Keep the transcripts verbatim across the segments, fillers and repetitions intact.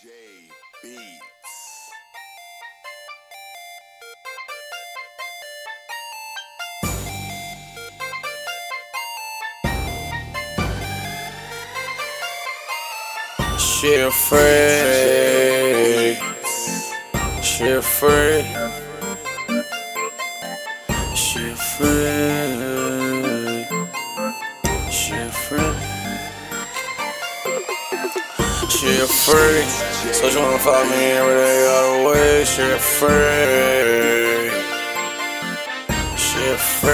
J Beats. She afraid, she afraid, she afraid, she afraid, she afraid. So she wanna follow me every day all the way. She afraid, she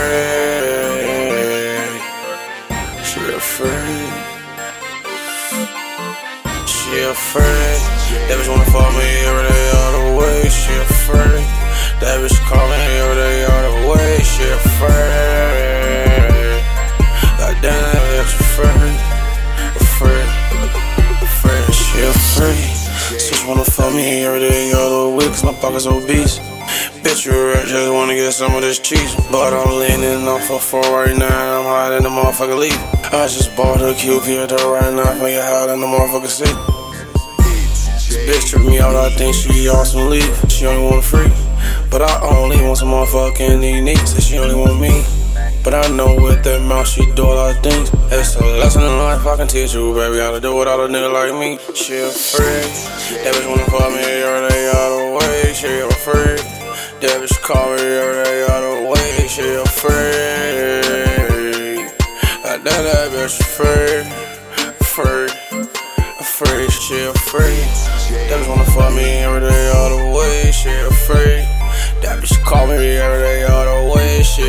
afraid, she afraid. She afraid, that bitch wanna fuck me every day all the way. She afraid, that bitch call me every day all the way. She afraid, goddamn that bitch afraid, afraid, afraid. She afraid, so she wanna fuck me every day all the way, cause my pocket's obese. Bitch, you rich, just wanna get some of this cheese. But I'm leaning off a four right now, I'm high in the motherfucker leaf. I just bought a Q P at the right now, I get high in the motherfucker seat. Bitch trip me out, I think she on some leave. She only want free, but I only want some motherfucking unique. Said she only want me, but I know with that mouth she do a lot of things. It's a lesson in life I can teach you, baby, how to do without a nigga like me. She afraid, that bitch wanna call me every day all the way. She afraid, that bitch call me every day all the way. She afraid, I done that bitch afraid, afraid, afraid. She afraid, that bitch wanna fuck me every day all the way. She afraid, that bitch call me every day all the way. She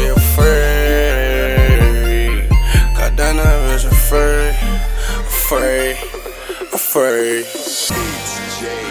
afraid, goddamn that bitch afraid, afraid, afraid. J